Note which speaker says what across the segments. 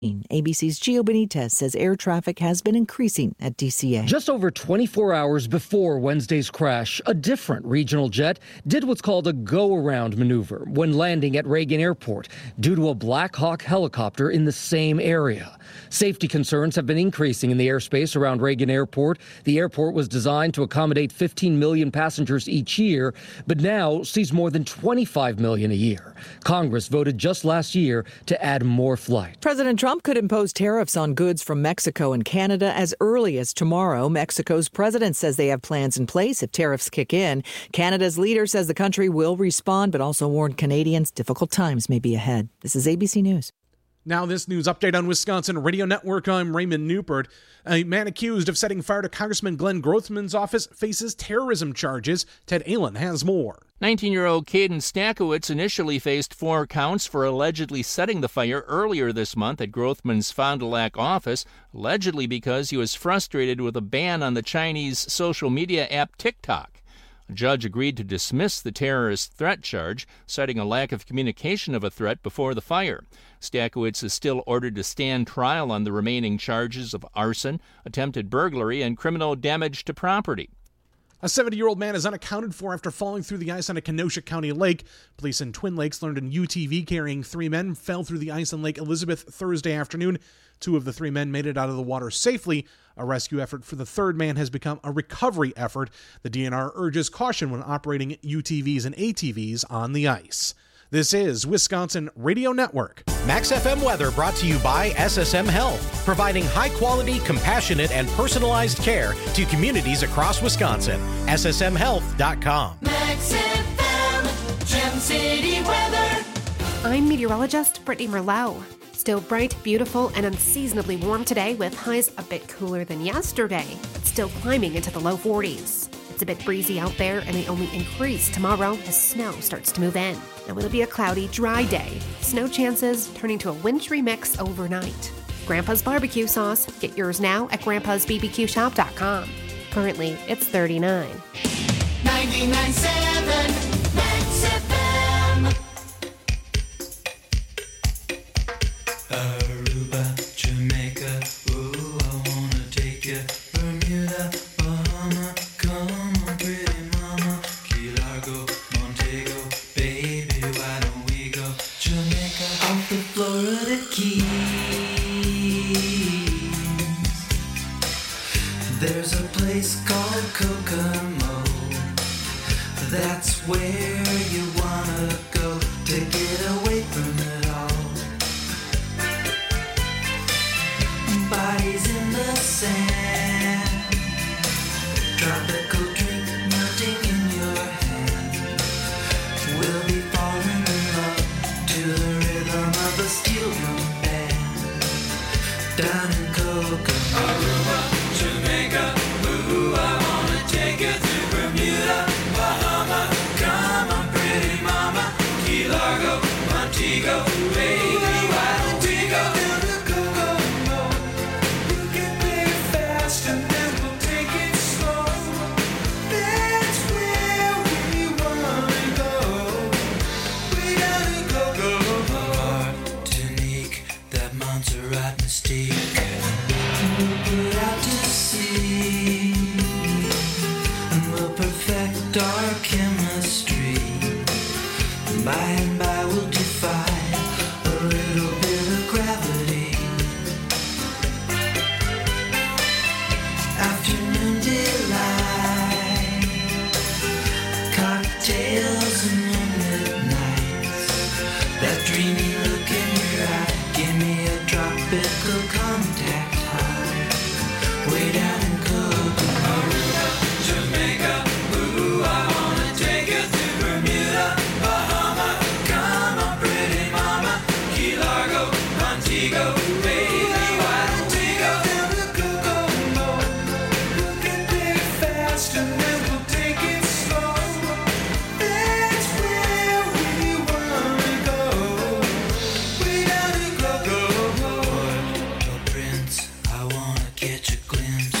Speaker 1: ABC's Gio Benitez says air traffic has been increasing at DCA.
Speaker 2: Just over 24 hours before Wednesday's crash, a different regional jet did what's called a go-around maneuver when landing at Reagan Airport due to a Black Hawk helicopter in the same area. Safety concerns have been increasing in the airspace around Reagan Airport. The airport was designed to accommodate 15 million passengers each year, but now sees more than 25 million a year. Congress voted just last year to add more flights.
Speaker 1: President Trump could impose tariffs on goods from Mexico and Canada as early as tomorrow. Mexico's president says they have plans in place if tariffs kick in. Canada's leader says the country will respond, but also warned Canadians difficult times may be ahead. This is ABC News.
Speaker 3: Now this news update on Wisconsin Radio Network. I'm Raymond Newport. A man accused of setting fire to Congressman Glenn Grothman's office faces terrorism charges. Ted Allen has more.
Speaker 4: 19-year-old Caden Stakowicz initially faced 4 counts for allegedly setting the fire earlier this month at Grothman's Fond du Lac office, allegedly because he was frustrated with a ban on the Chinese social media app TikTok. A judge agreed to dismiss the terrorist threat charge, citing a lack of communication of a threat before the fire. Stakowicz is still ordered to stand trial on the remaining charges of arson, attempted burglary, and criminal damage to property.
Speaker 3: A 70-year-old man is unaccounted for after falling through the ice on a Kenosha County lake. Police in Twin Lakes learned an UTV carrying 3 men fell through the ice on Lake Elizabeth Thursday afternoon. 2 of the 3 men made it out of the water safely. A rescue effort for the 3rd man has become a recovery effort. The DNR urges caution when operating UTVs and ATVs on the ice. This is Wisconsin Radio Network.
Speaker 5: Max FM weather brought to you by SSM Health, providing high-quality, compassionate, and personalized care to communities across Wisconsin. SSMHealth.com.
Speaker 6: Max FM, Gem City weather.
Speaker 7: I'm meteorologist Brittany Merlot. Still bright, beautiful, and unseasonably warm today with highs a bit cooler than yesterday, but still climbing into the low 40s. It's a bit breezy out there, and they only increase tomorrow as snow starts to move in. Now it'll be a cloudy, dry day. Snow chances turning to a wintry mix overnight. Grandpa's barbecue sauce. Get yours now at grandpa'sbbqshop.com. Currently, it's $39.
Speaker 6: 99.7 Max FM.
Speaker 8: Aruba, Jamaica, ooh, I wanna take you. Bermuda, Bahama, come on, pretty mama. Key Largo, Montego, baby, why don't we go? Jamaica, off the Florida Keys. There's a place called Kokomo. That's where you wanna go to get away from it all. Bodies in the sand, tropical drink melting in your hand. We'll be falling in love to the rhythm of a steel drum band. Down in Kokomo, Aruba, Jamaica, ooh, I wanna take you to Bermuda, Bahama. Come on, pretty mama, Key Largo, Montego, baby, why don't we go? Our chemistry, by and by we'll defy a little bit of gravity. Afternoon delight, cocktails and moonlit nights. That dreamy look in your eye, give me a tropical contact high. Way down in Kokomo, Jamaica. Go, baby, why don't we go? We can play fast and then we'll take it slow. That's where we wanna go. We gotta go. Port Prince, I wanna catch a glimpse.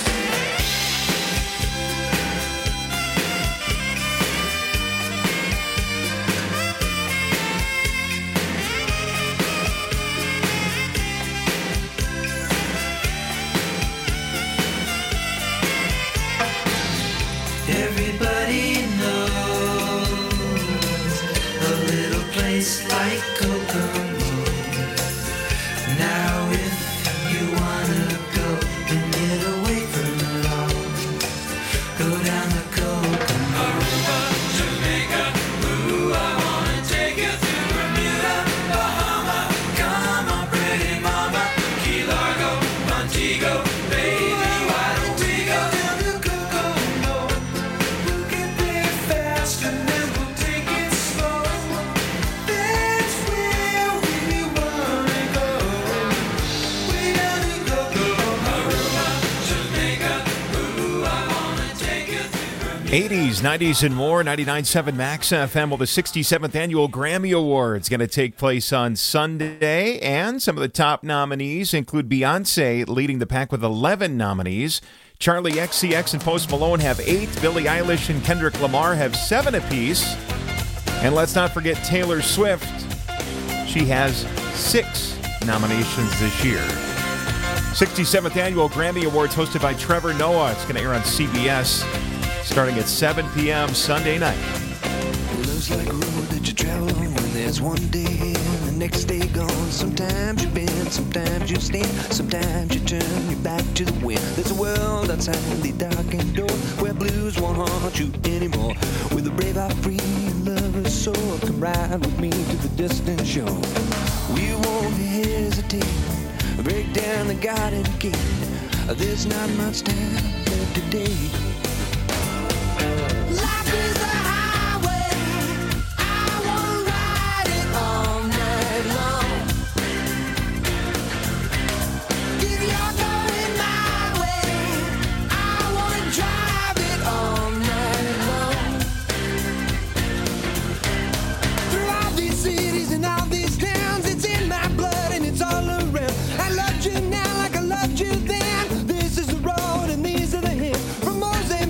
Speaker 8: if you wanna go and get away from it all, go down the Kokomo. Aruba, Jamaica, ooh, I wanna take you through Bermuda, Bahama, come on, pretty mama, Key Largo, Montego, baby, why don't we go down the Kokomo? We'll get there fast and then we'll take it slow. That's where we wanna go. We gotta go, Aruba, Jamaica, ooh, I wanna take you through Bermuda.
Speaker 9: 80s, 90s, and more. 99.7 Max FM. Well, the 67th Annual Grammy Awards going to take place on Sunday, and some of the top nominees include Beyonce leading the pack with 11 nominees. Charlie XCX and Post Malone have 8. Billie Eilish and Kendrick Lamar have 7 apiece. And let's not forget Taylor Swift. She has 6 nominations this year. 67th Annual Grammy Awards hosted by Trevor Noah. It's going to air on CBS starting at 7 p.m. Sunday night.
Speaker 8: Love's like a road that you travel on when there's one day and the next day gone. Sometimes you bend, sometimes you stand, sometimes you turn your back to the wind. There's a world outside the darkened door where blues won't haunt you anymore. With a brave heart free and lover's soul, come ride with me to the distant shore. We won't hesitate, break down the garden gate. There's not much time left today. Life is a highway, I wanna ride it all night long. If you're going my way, I wanna drive it all night long. Through all these cities and all these towns, it's in my blood and it's all around. I loved you now like I loved you then. This is the road and these are the hills. From Moses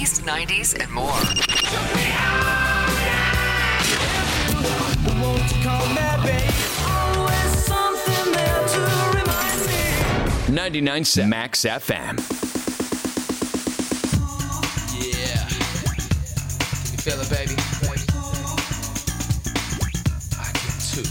Speaker 10: 80s, 90s, and more.
Speaker 11: 99.7 Max FM.
Speaker 12: Yeah. Can you feel it, baby? I can too.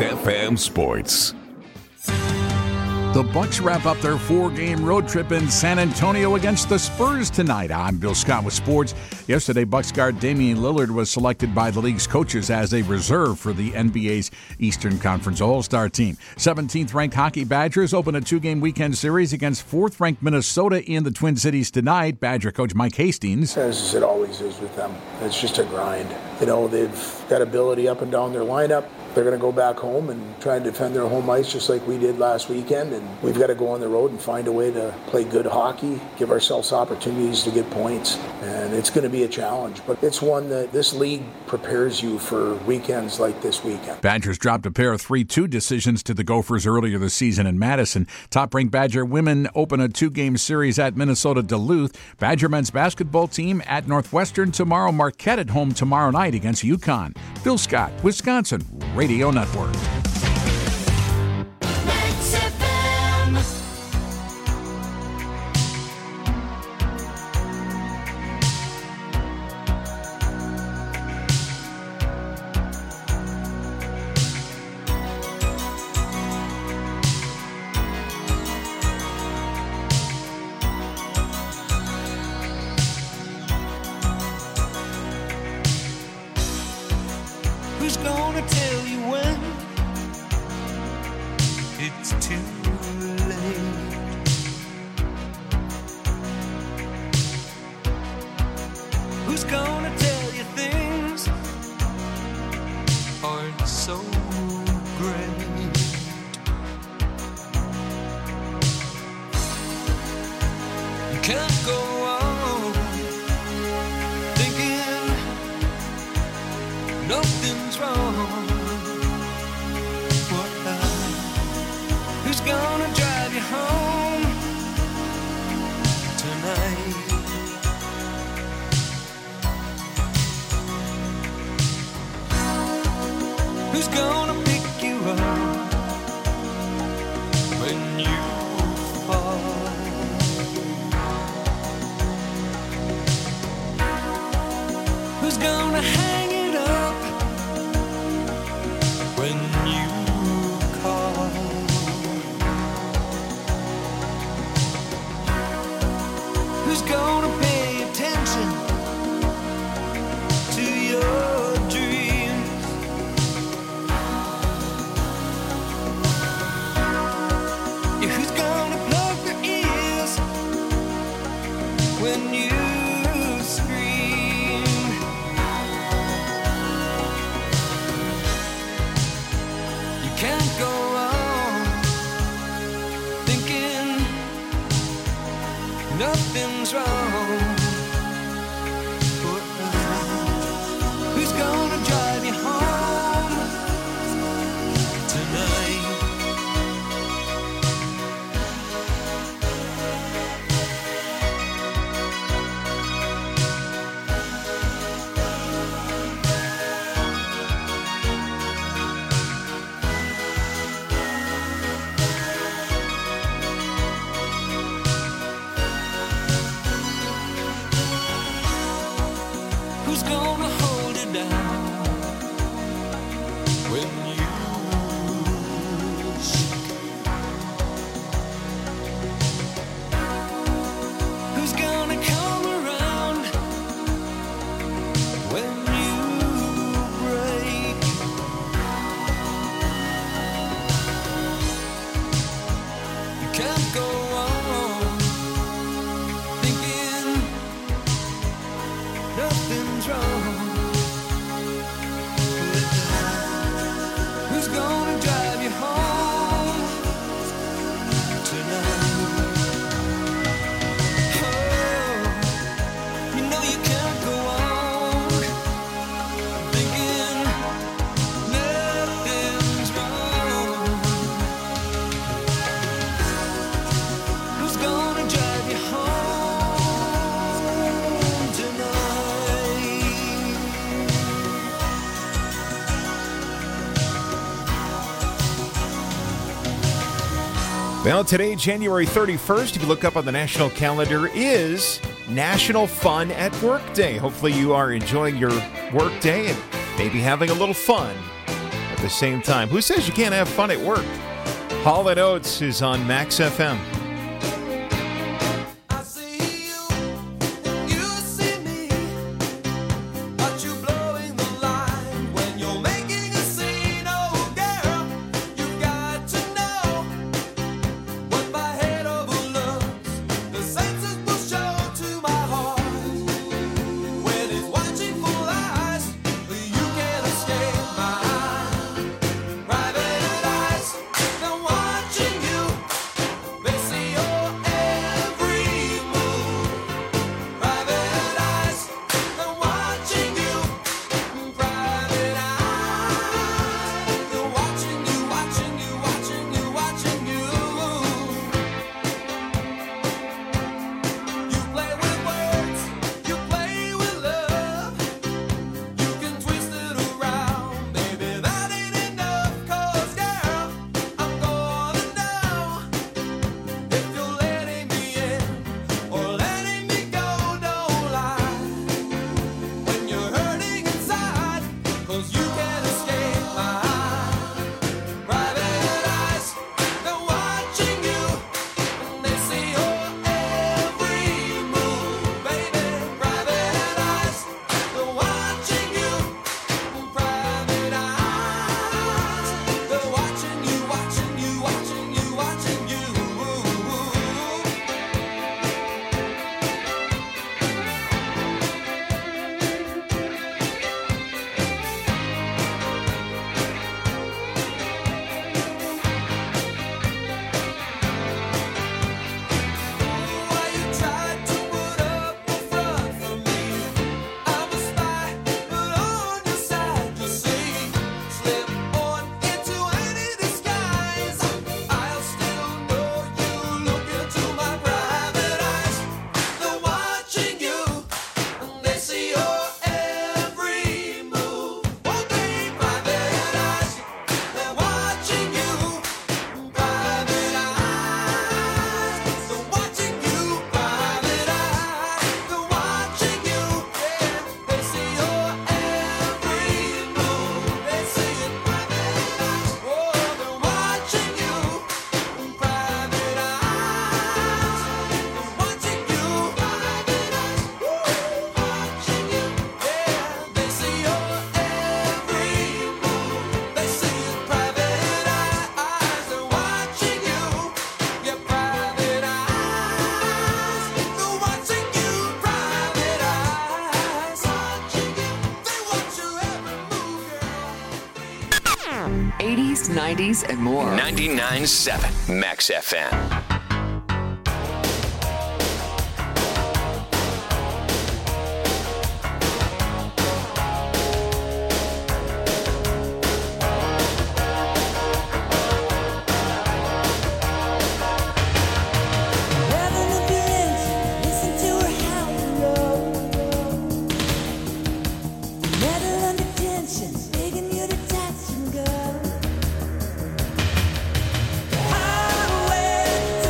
Speaker 10: FM Sports.
Speaker 11: The Bucks wrap up their 4-game road trip in San Antonio against the Spurs tonight. I'm Bill Scott with sports. Yesterday, Bucks guard Damian Lillard was selected by the league's coaches as a reserve for the NBA's Eastern Conference All-Star team. 17th-ranked Hockey Badgers open a 2-game weekend series against 4th-ranked Minnesota in the Twin Cities tonight. Badger coach Mike Hastings.
Speaker 13: As it always is with them, it's just a grind. You know, they've got ability up and down their lineup. They're going to go back home and try and defend their home ice just like we did last weekend. And we've got to go on the road and find a way to play good hockey, give ourselves opportunities to get points. And it's going to be a challenge. But it's one that this league prepares you for weekends like this weekend.
Speaker 11: Badgers dropped a pair of 3-2 decisions to the Gophers earlier this season in Madison. Top-ranked Badger women open a 2-game series at Minnesota Duluth. Badger men's basketball team at Northwestern tomorrow. Marquette at home tomorrow night against UConn. Bill Scott, Wisconsin Radio Network.
Speaker 8: Who's gonna tell you when it's too late? Who's gonna tell you things aren't so great? You can't go on thinking nothing's wrong. Who's gonna drive you home tonight? Who's gonna pick you up when you fall? Who's gonna hang it up when you call? Who's gonna pay attention to your dreams? Yeah, who's gonna plug their ears when you scream? You can't go on thinking nothing's wrong. Who's gonna drive you home tonight? Who's gonna hold it down when you shake? Who's gonna come around when you break? You can't go on thinking nothing's wrong. Who's gonna drive you home tonight? Oh, you know you can't go on thinking nothing's wrong. Who's gonna drive you home tonight?
Speaker 9: Well, today, January 31st, if you look up on the national calendar, is National Fun at Work Day. Hopefully you are enjoying your work day and maybe having a little fun. the same time. Who says you can't have fun at work? Hall & Oates is on Max FM.
Speaker 10: '80s, '90s, and more.
Speaker 14: 99.7 Max FM.
Speaker 6: Highway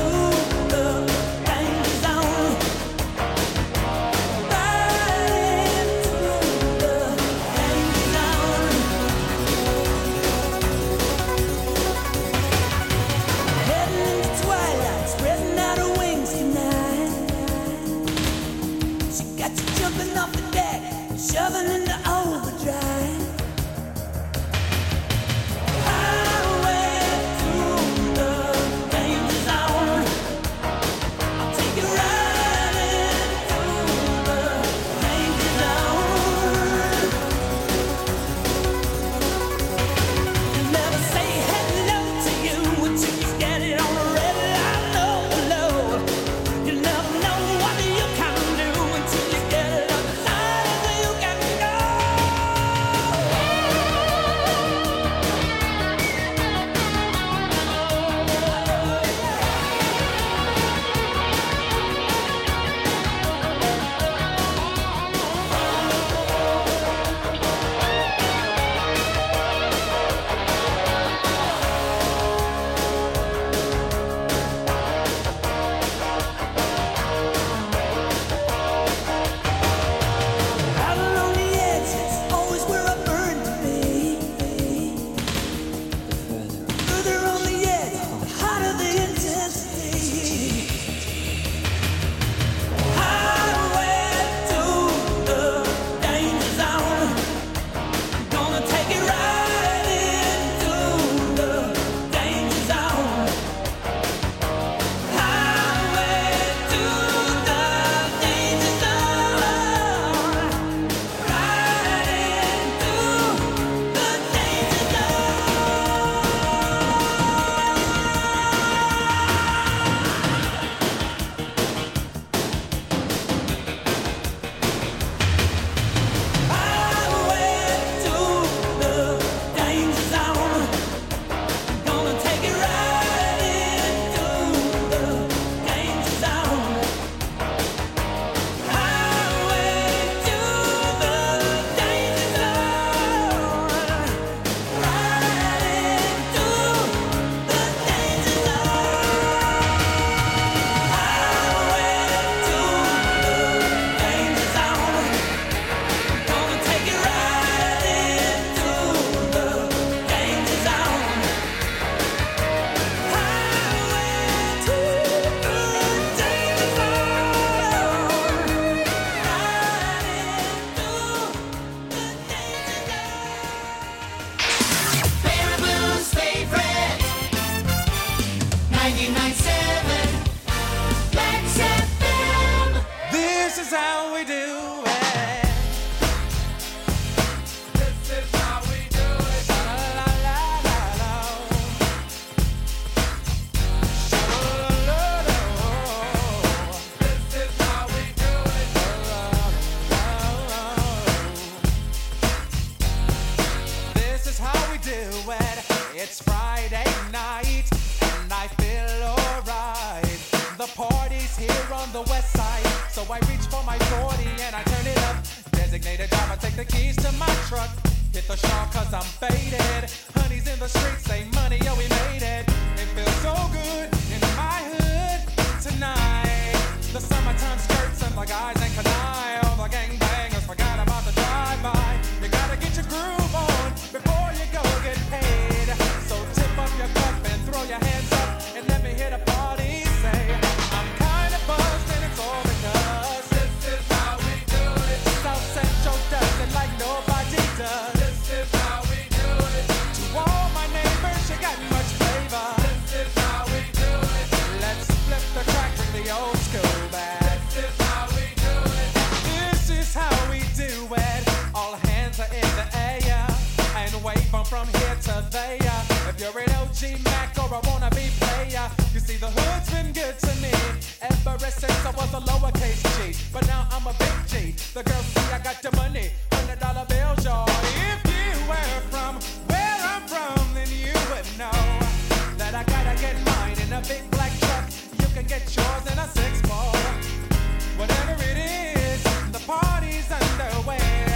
Speaker 10: parties here on the west side. So I reach for my 40 and I turn it up. Designated driver, take the keys to my truck. Hit the shawl cause I'm faded. Honey's in the streets, say money, yo, we made it. It feels so good in my hood tonight. The summertime skirts and the guys ain't canine. All the gangbangers forgot about the drive-by. You gotta get your groove on before you go get paid. So tip up your cup and throw your hands up and let me hear the party say, I'm kinda buzzed and it's all because this is how we do it. South Central does it like nobody does. This is how we do it. To all my neighbors, you got much flavor. This is how we do it. Let's flip the track, bring the old school back. This is how we do it. This is how we do it. All hands are in the air and wave from here to there. If you're an OG Mac or a wannabe player, you see the hood's been good to me ever since I was a lowercase G. But now I'm a big G. The girls see I got the money, $100 bills, y'all. If you were from where I'm from, then you would know that I gotta get mine in a big black truck. You can get yours in a 6-4. Whatever it is, the party's underway.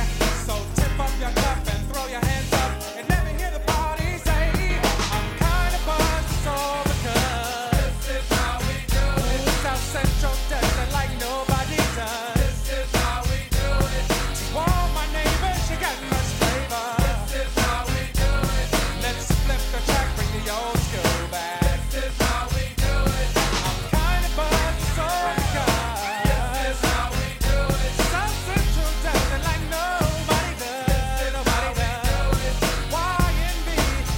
Speaker 10: So tip up your cup and throw your hands up and let me hear the party say, I'm kinda buzzed, it's all because this is how we do it. South Central does it like nobody does. This is how we do it. To all my neighbors, you got much flavor. This is how we do it. Let's flip the track, bring the old school back. This is how we do it. I'm kinda buzzed, it's all because this is how we do it. South Central does it like nobody does. Nobody does. YNB,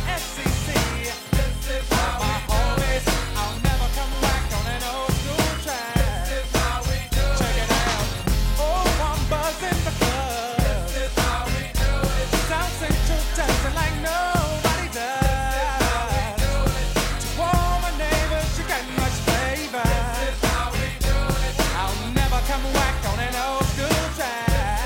Speaker 10: SCC. This is how my homies. I'll never come back on an old school track. This is how we do it. Check it out. Oh, I'm buzzing because this is how we do it. South Central does it like nobody does. To all my neighbors, you got much flavor. This is how we do it. I'll never come back on an old school track.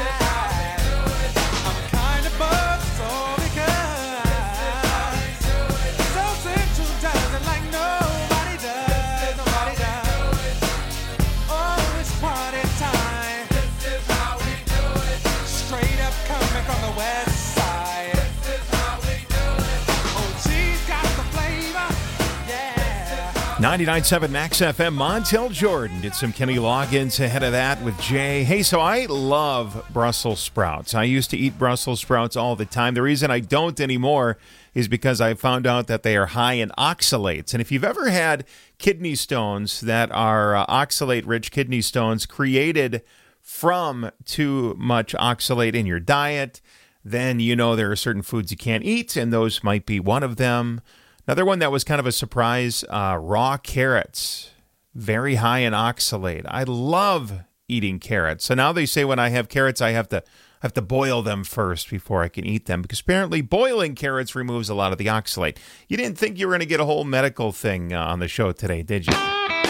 Speaker 10: I'm kinda buzzed, so because South Central does it like nobody does. Nobody does. Oh, it's party time. This is how we do it. Straight up coming from the west side. This is how we do it. Oh, she's got the flavor. Yeah.
Speaker 9: 99.7 Max FM. Montel Jordan did some Kenny Loggins ahead of that with Jay. Hey, so I love Brussels sprouts. I used to eat Brussels sprouts all the time. The reason I don't anymore is because I found out that they are high in oxalates. And if you've ever had kidney stones that are oxalate-rich kidney stones created from too much oxalate in your diet, then you know there are certain foods you can't eat, and those might be one of them. Another one that was kind of a surprise, raw carrots, very high in oxalate. I love eating carrots. So now they say when I have carrots, I have to boil them first before I can eat them, because apparently boiling carrots removes a lot of the oxalate. You didn't think you were going to get a whole medical thing on the show today, did you?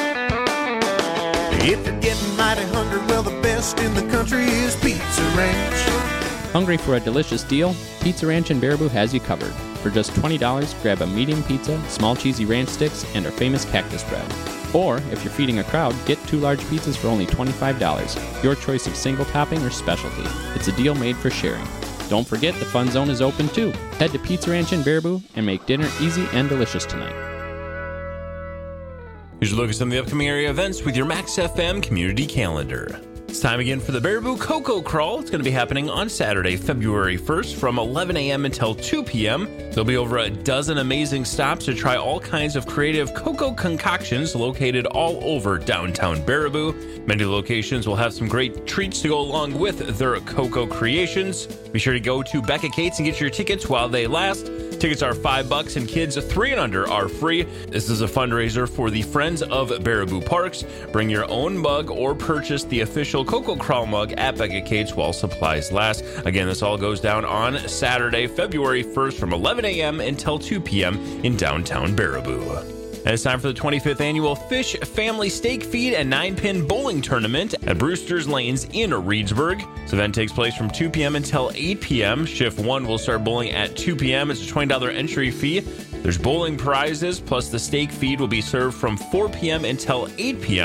Speaker 15: If you're getting mighty hungry, well, the best in the country is Pizza Ranch.
Speaker 16: Hungry for a delicious deal? Pizza Ranch in Baraboo has you covered. For just $20, grab a medium pizza, small cheesy ranch sticks, and our famous cactus bread. Or, if you're feeding a crowd, get 2 large pizzas for only $25. Your choice of single topping or specialty. It's a deal made for sharing. Don't forget the Fun Zone is open too. Head to Pizza Ranch in Baraboo and make dinner easy and delicious tonight.
Speaker 17: Here's a look at some of the upcoming area events with your Max FM community calendar. It's time again for the Baraboo Cocoa Crawl. It's going to be happening on Saturday, February 1st from 11 a.m. until 2 p.m. There'll be over a dozen amazing stops to try all kinds of creative cocoa concoctions located all over downtown Baraboo. Many locations will have some great treats to go along with their cocoa creations. Be sure to go to Becca Cates and get your tickets while they last. Tickets are $5 and kids 3 and under are free. This is a fundraiser for the Friends of Baraboo Parks. Bring your own mug or purchase the official Cocoa Crawl mug at Becca Cates while supplies last. Again, this all goes down on Saturday, February 1st from 11 a.m. until 2 p.m. in downtown Baraboo. And it's time for the 25th Annual Fish Family Steak Feed and 9-Pin Bowling Tournament at Brewster's Lanes in Reedsburg. This event takes place from 2 p.m. until 8 p.m. Shift 1 will start bowling at 2 p.m. It's a $20 entry fee. There's bowling prizes, plus the steak feed will be served from 4 p.m. until 8 p.m.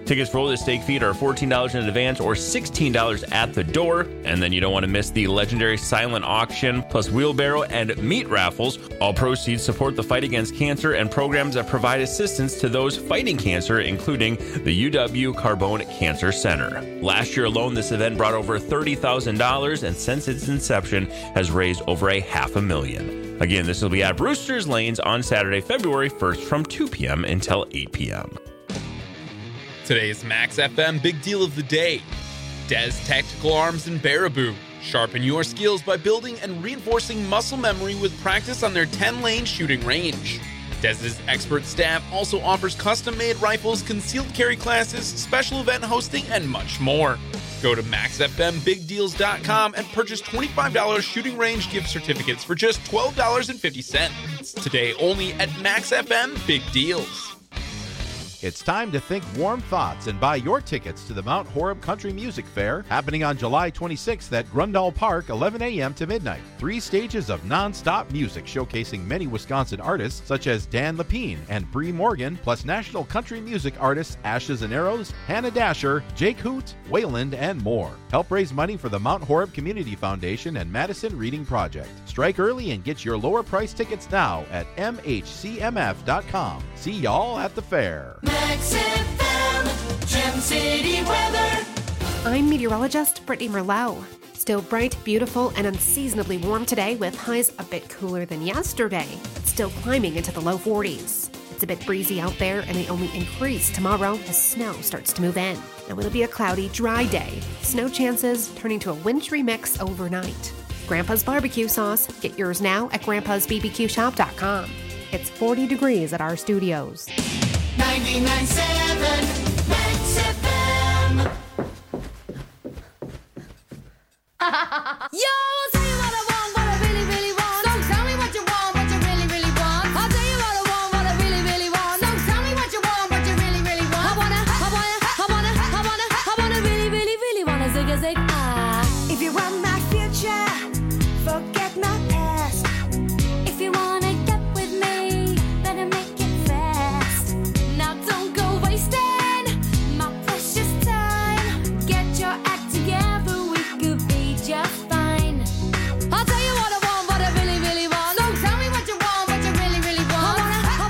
Speaker 17: Tickets for the steak feed are $14 in advance or $16 at the door. And then you don't want to miss the legendary silent auction, plus wheelbarrow and meat raffles. All proceeds support the fight against cancer and programs that provide assistance to those fighting cancer, including the UW Carbone Cancer Center. Last year alone, this event brought over $30,000, and since its inception has raised over $500,000. Again, this will be at Brewster's Lanes on Saturday, February 1st from 2 p.m. until 8 p.m.
Speaker 18: Today's Max FM Big Deal of the Day. Des Tactical Arms in Baraboo. Sharpen your skills by building and reinforcing muscle memory with practice on their 10-lane shooting range. Des's expert staff also offers custom-made rifles, concealed carry classes, special event hosting, and much more. Go to MaxFMBigDeals.com and purchase $25 shooting range gift certificates for just $12.50. Today only at Max FM Big Deals.
Speaker 19: It's time to think warm thoughts and buy your tickets to the Mount Horeb Country Music Fair, happening on July 26th at Grundall Park, 11 a.m. to midnight. 3 stages of non-stop music showcasing many Wisconsin artists such as Dan Lepine and Bree Morgan, plus national country music artists Ashes and Arrows, Hannah Dasher, Jake Hoot, Wayland, and more. Help raise money for the Mount Horeb Community Foundation and Madison Reading Project. Strike early and get your lower price tickets now at mhcmf.com. See y'all at the fair.
Speaker 6: Max FM, Gem City weather.
Speaker 7: I'm meteorologist Brittany Merlot. Still bright, beautiful, and unseasonably warm today with highs a bit cooler than yesterday, but still climbing into the low 40s. It's a bit breezy out there, and they only increase tomorrow as snow starts to move in. Now it'll be a cloudy, dry day. Snow chances turning to a wintry mix overnight. Grandpa's barbecue sauce. Get yours now at grandpa'sbbqshop.com. It's 40 degrees at our studios.
Speaker 6: 99.7 Max FM.
Speaker 20: Yo, I'll tell you what I want, what I really, really want. So tell me what you want, what you really, really want. I'll tell you what I want, what I really, really want. So tell me what you want, what you really, really want. I wanna really, really, really wanna zig a zig.
Speaker 21: If you want my future, forget my past.
Speaker 20: If you wanna get with me, better make it fast. Now don't go wasting my precious time. Get your act together, we could be just fine. I'll tell you what I want, what I really, really want. So tell me what you want, what you really, really want. I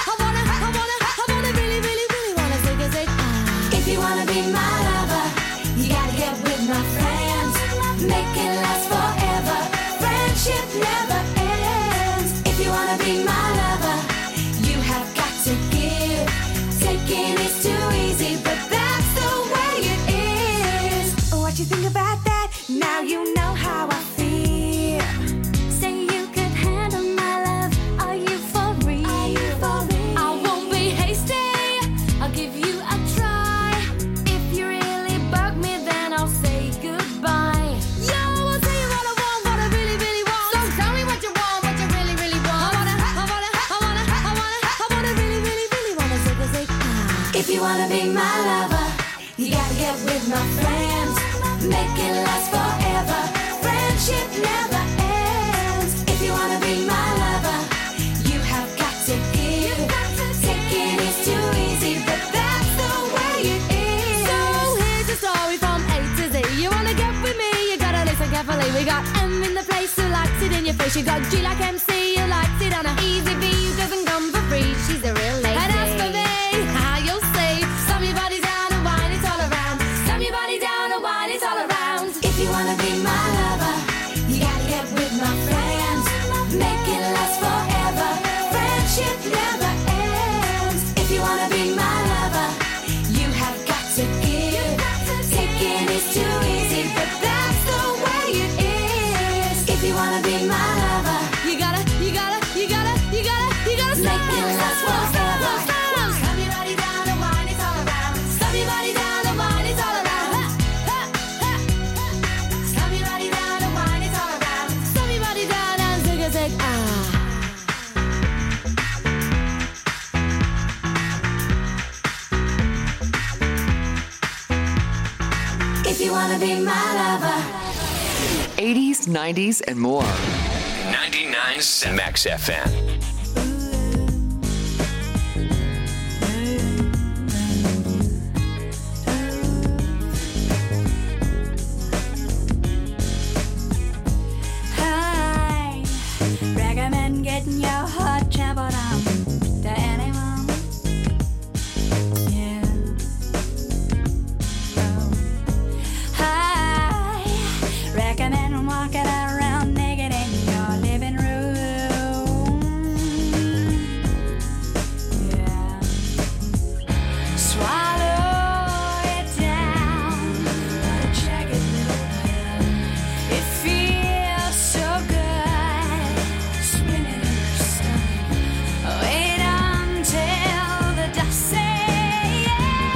Speaker 20: wanna really, really, really wanna zig a zig.
Speaker 21: If you wanna be my lover, you gotta get with my friends. Make it last forever. Friendship never ends. If you wanna be my lover, you have got to give. Taking is too easy, but that's the way it is. What you think about that? Now you know how I feel.
Speaker 20: Say you could handle my love. Are you for real? I won't be hasty. I'll give you a try. If you really bug me, then I'll say goodbye. Yo, I'll tell you what I want, what I really, really want. So tell me what you want, what you really, really want. I wanna really, really, really wanna zig a zig.
Speaker 21: If you wanna be my lover, you gotta get with my friends. Make it last forever. Friendship never ends. If you wanna be my lover, you have got to give. Taking is too easy, but that's the way it is.
Speaker 20: So here's a story from A to Z. You wanna get with me, you gotta listen carefully. We got M in the place who likes it in your face. You got G like MC, who likes it on a easy V, who doesn't come for free. She's a real lady. And as for me, how you'll see, slam your body down and wine it all around. Slam your body down and wine it all around.
Speaker 21: If you wanna be my lover, you gotta get with my friends. Make it last forever. Friendship never ends. If you wanna be my lover, you have got to give. Taking is too easy, but that's the way it is. If you wanna be my lover,
Speaker 20: you gotta
Speaker 21: make it last forever.
Speaker 20: Slam your body down and wine it all around. Slam your body down and wine it all around. Slam your body down and wine it all around. Slam your body down and zig a zig.
Speaker 21: If you wanna be my lover.
Speaker 22: 80s, 90s, and more.
Speaker 14: 99.7 Max FM.
Speaker 20: Swallow it down. What a jagged little pill. It feels so good. Spinning in your stomach. Wait until the dust settles.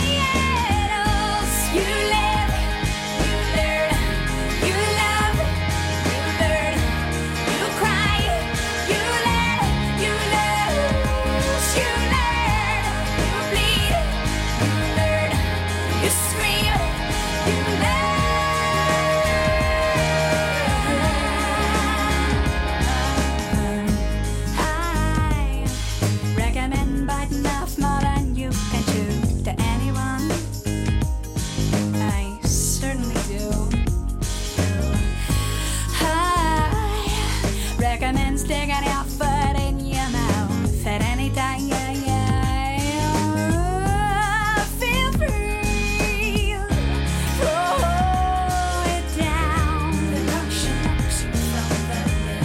Speaker 20: You live, you learn, you love, you learn, you cry, you let, you lose, you learn, you bleed, you learn, you scream, you learn. I recommend biting off more than you can chew to anyone. I certainly do. I recommend sticking your foot in your mouth at any time. Feel free. Roll it down. The rush knocks you from the lid.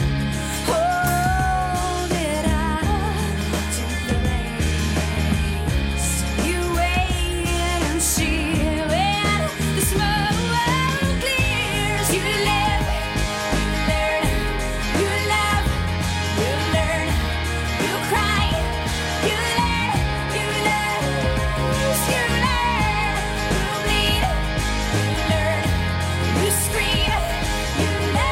Speaker 20: Hold it up to the race. You wait and see when the smoke clears. You live, you learn, you love, you learn, you cry, you let, you lose, you learn, you bleed, you learn, you scream, you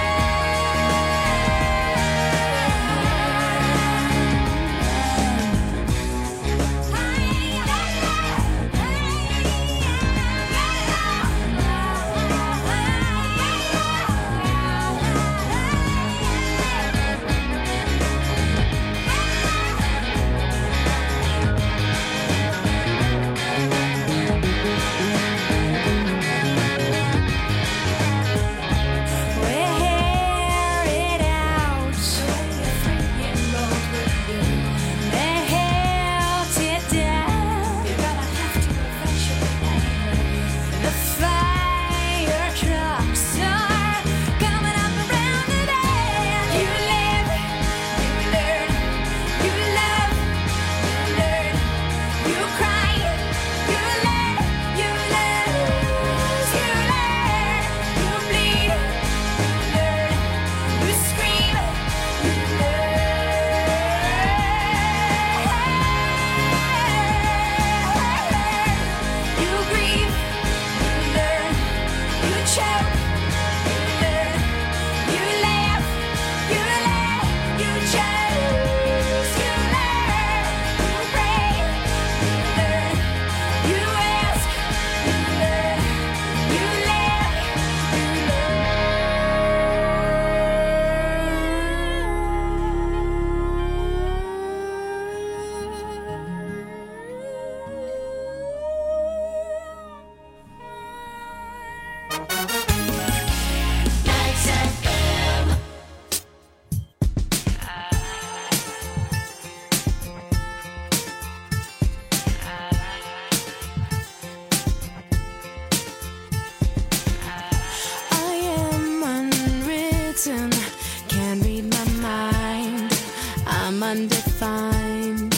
Speaker 20: wear it out. Melt it down. You're gonna have to eventually. The fire trucks are coming up around the bend. You live, you learn, you love, you learn, you cry, you let, you lose, you learn, you bleed, you learn, you scream, you learn, you grieve, you learn, you choke, you learn, you laugh, you laugh, you choose, you learn, you pray, you learn, you ask, you learn, you live,
Speaker 6: Max FM.
Speaker 20: I am unwritten, can't read my mind. I'm undefined.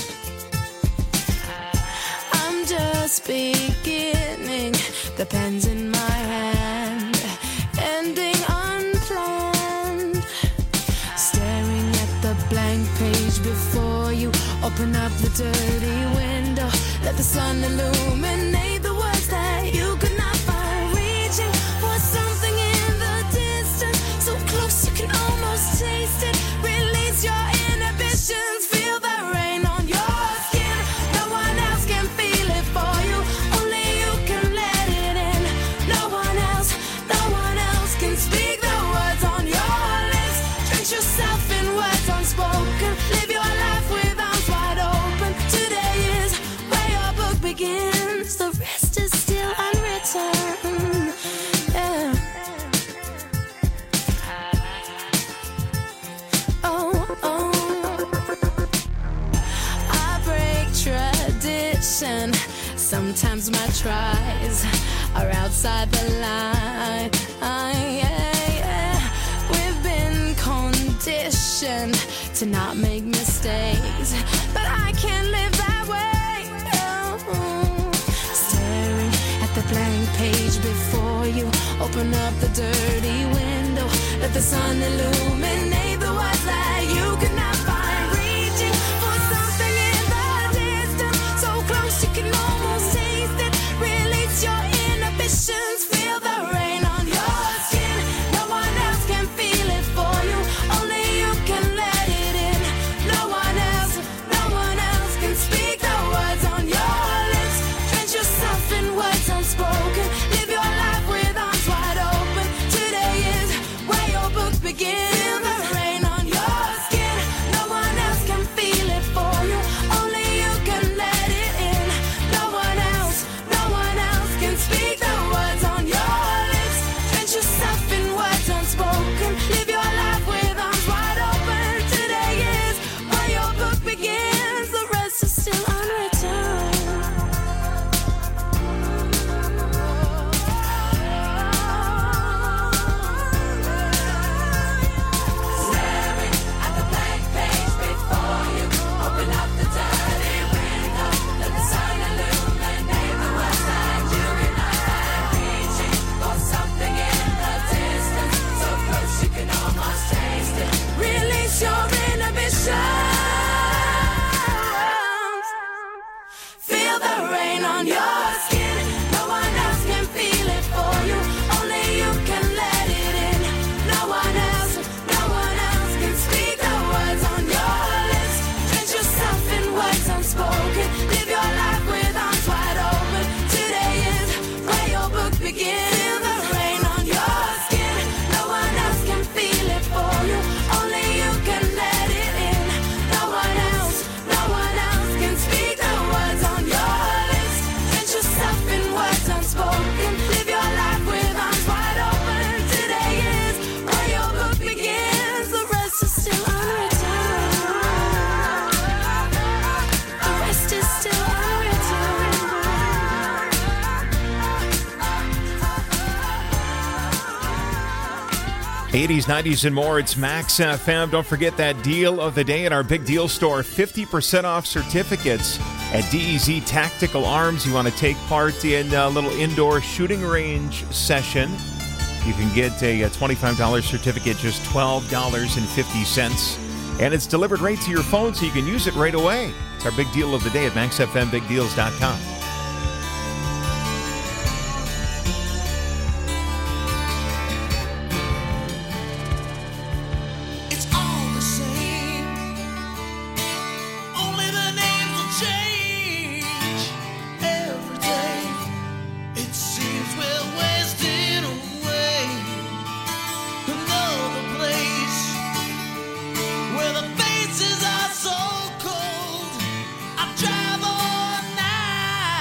Speaker 20: I'm just beginning, the pen's in my hand, ending unplanned. Staring at the blank page before you, open up the dirty window, let the sun illuminate the words that you could not find. Reaching for something in the distance, so close you can almost taste it. Release your inhibitions, feel the rain on your skin. No one else can feel it for you, only you can let it in. No one else can speak the words on your lips. Drench yourself in words unspoken, live your life with arms wide open. Today is where your book begins, the rest is still unwritten. Yeah. I break tradition. Sometimes my tries are outside the line. We've been conditioned to not make mistakes, but I can't live that way.
Speaker 1: page before you. Open up the dirty window, let the sun illuminate the words that you cannot find. Reaching for something in the distance, so close you can almost taste it. Release your inhibitions, feel the rain on your skin. No one else can feel it for you, only you can let it in. No one else can speak the words on your lips. Drench yourself in words unspoken, live your life with arms wide open. Today is where your book begins. Feel the rain on your skin. No one else can feel it for you, only you can let it in. No one else can speak the words on your lips. Drench yourself in words unspoken, live your life with arms wide open. Today is where your book begins, the rest is still unwritten. Staring at the blank page before you, open up the dirty window, let the sun illuminate the words that you cannot find. Reaching for something in the distance, so close you can almost taste it. Release your inhibitions. Feel the rain on your skin. No one else can feel it for you, only you can let it in. No one else can speak the words on your lips. Drench yourself in words unspoken, live your life with arms wide open. Today is where your book begins. Feel the rain on your skin. No one else can feel it for you, only you can let it in. No one else can speak the words on your lips. Drench yourself in words unspoken, live your life with arms wide open. Today is where your book begins, the rest is still unwritten. The rest is still unwritten.
Speaker 9: 80s, 90s, and more. It's Max FM. Don't forget that deal of the day at our big deal store. 50% off certificates at DEZ Tactical Arms. You want to take part in a little indoor shooting range session. You can get a $25 certificate, just $12.50. And it's delivered right to your phone, so you can use it right away. It's our big deal of the day at MaxFMBigDeals.com.
Speaker 8: It's all the same. Only the names will change every day. It seems we're wasting away. Another place where the faces are so cold. I drive all night.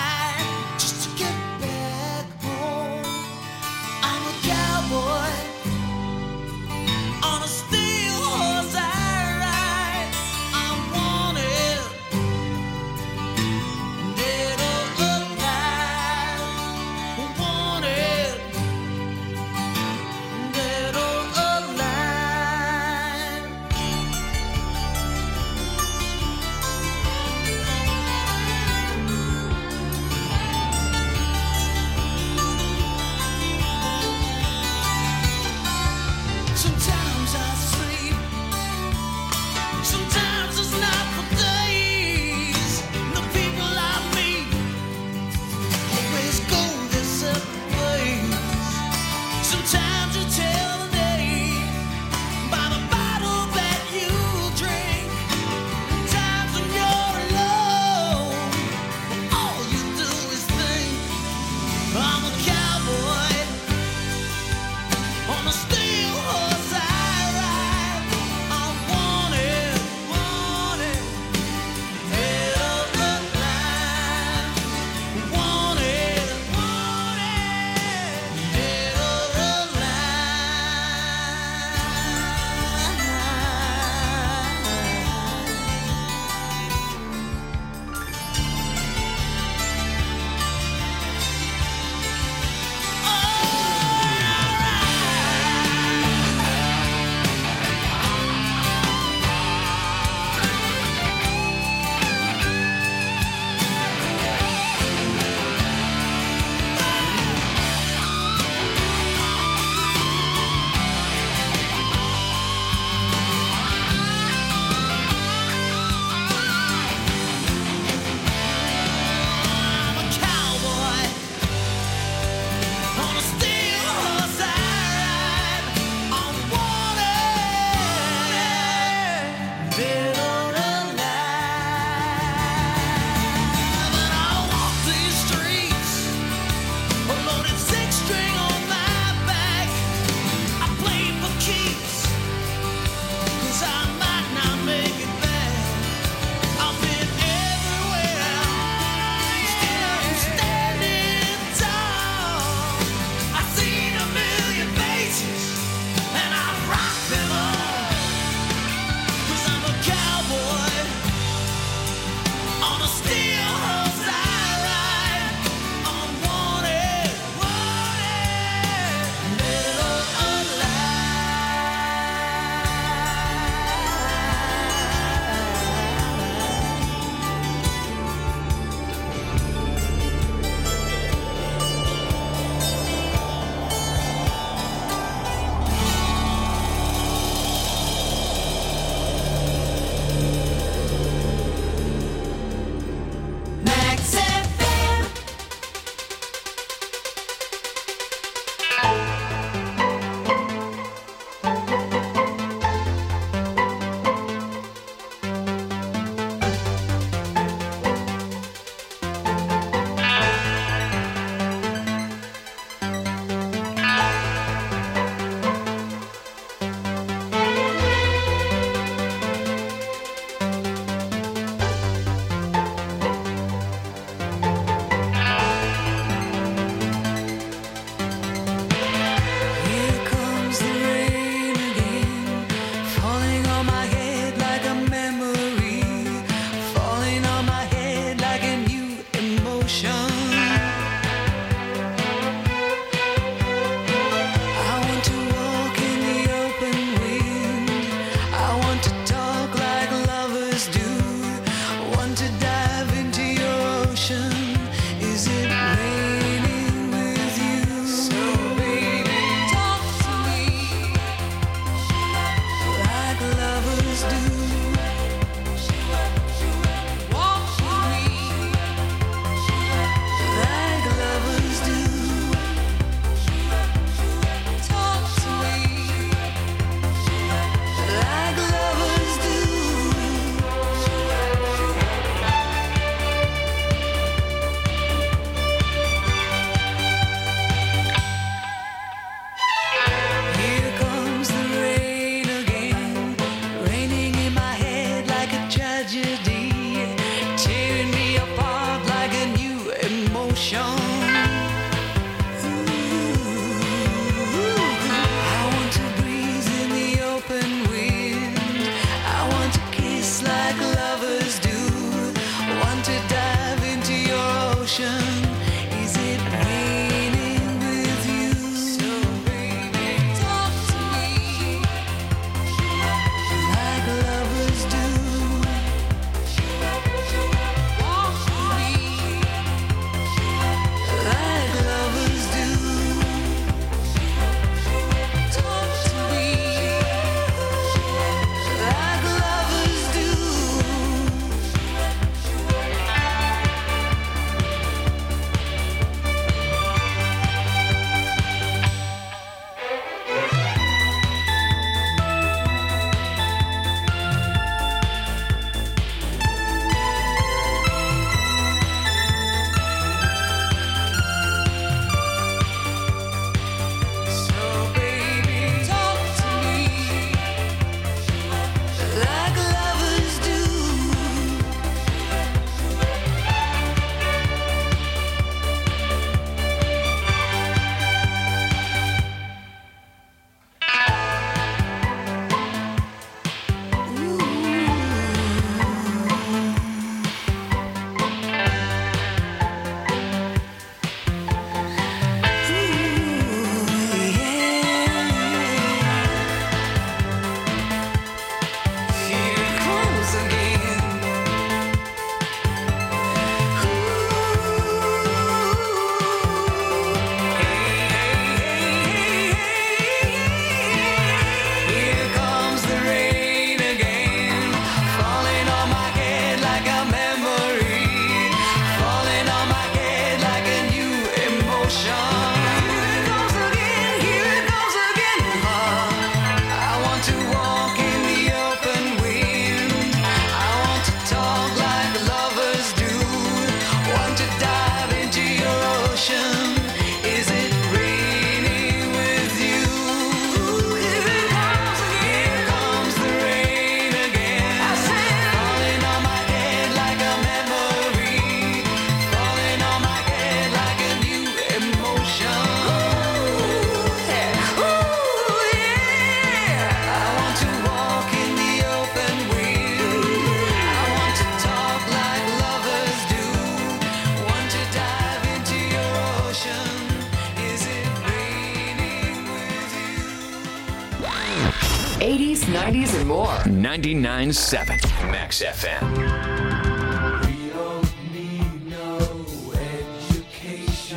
Speaker 22: 80s, 90s, and more.
Speaker 14: 99.7 Max FM.
Speaker 8: We don't need no education.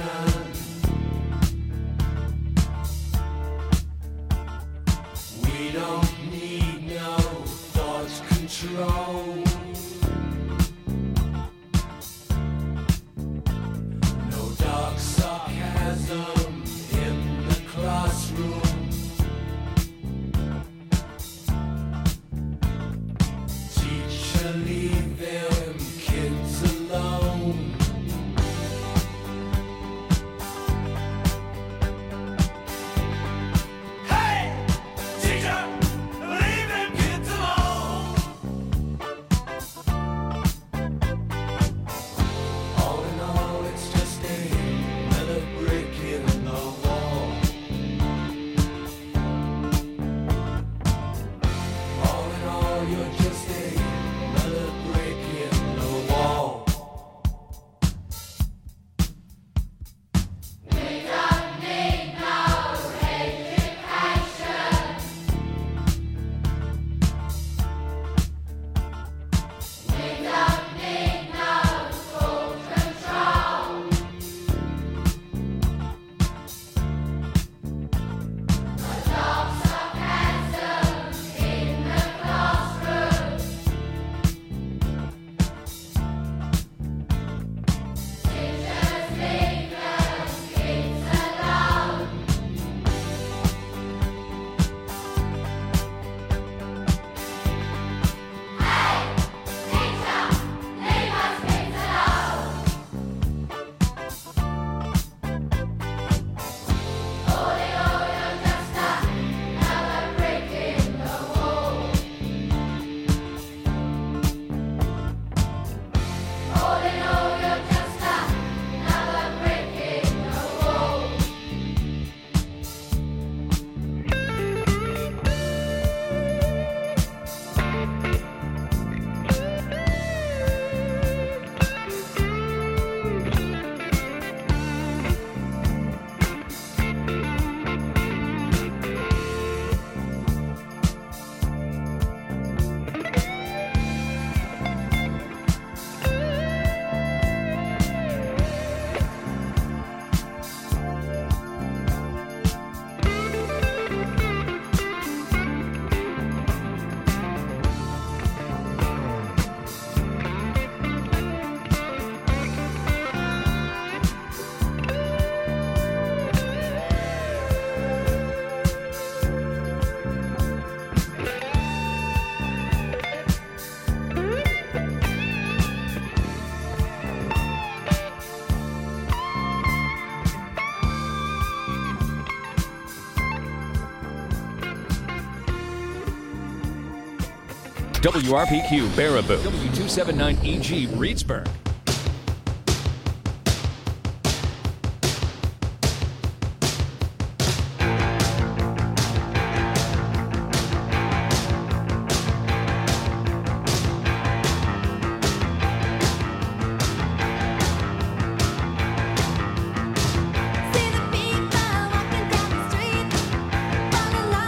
Speaker 8: We don't need no thought control. No dark sarcasm in the classroom. Teacher, leave them kids alone. Hey, teacher, leave them kids alone. All in all, it's just another brick in the wall. All in all, you're just another brick in the wall. We don't need no education. We don't need no school control. No dark sarcasm in the classroom. Teachers, leave them kids alone. Hey, teacher, leave us kids alone. All in all, you're just another brick in the wall. All in all, you're just another brick in the wall.
Speaker 2: WRPQ Baraboo. W279EG Reedsburg.